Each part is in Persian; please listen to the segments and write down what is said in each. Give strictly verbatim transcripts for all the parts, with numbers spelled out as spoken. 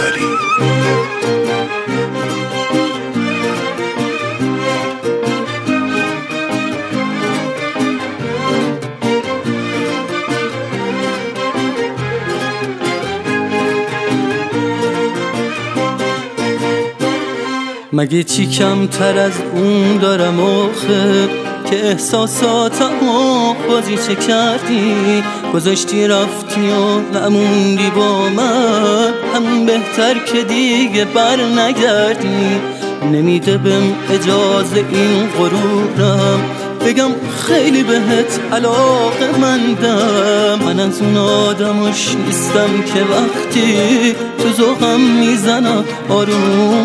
کوثری. مگه چی کمتر از اون دارم آخه که احساساتمو بازی چه کردی، گذاشتی رفتی و نموندی با من، همون بهتر که دیگه بر نگردی. نمیده بهم اجازه این غرورم بگم خیلی بهت علاقه مندم. من از اون آدمش نیستم که وقتی تو ذوقم میزنم آروم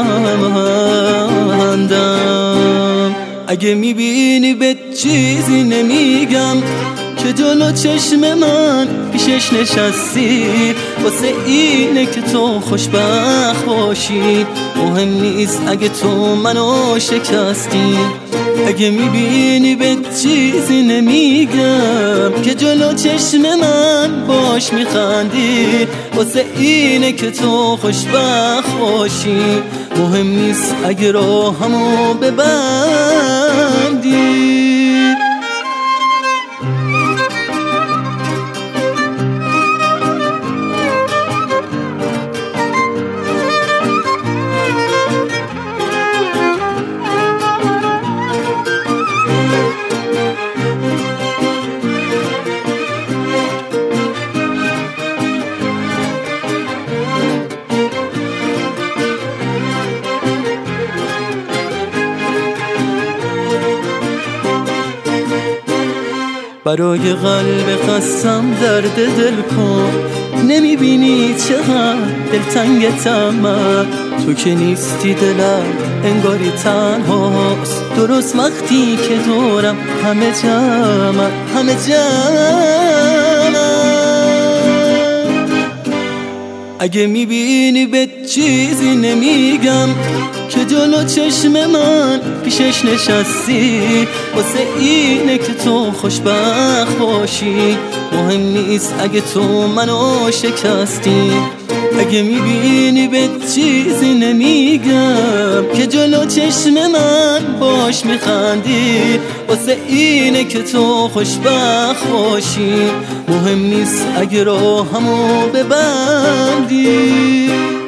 بخندم. اگه میبینی به چیزی نمیگم که جلو چشم من پیشش نشستی، واسه اینه که تو خوشبخت باشی. مهم نیست اگه تو منو شکستی. اگه میبینی به چیزی نمیگم که جلو چشم من باش میخندی، واسه اینه که تو خوشبخت باشی. مهم نیست اگه راهمو ببندی. برای قلب خستم درد دل کن، نمیبینی چقدر دلتنگتم من. تو که نیستی دلم انگاری تنهاست، درست وقتی که دورم همه جمع همه جمع. اگه میبینی به چیزی نمیگم که جلو چشم من پیشش نشستی، واسه اینه که تو خوشبخت باشی. مهم نیست اگه تو منو شکستی. اگه میبینی به چیزی نمیگم که جلو چشم من باش میخندی، واسه اینه که تو خوشبخت باشی. مهم نیست اگه راهمو ببندی.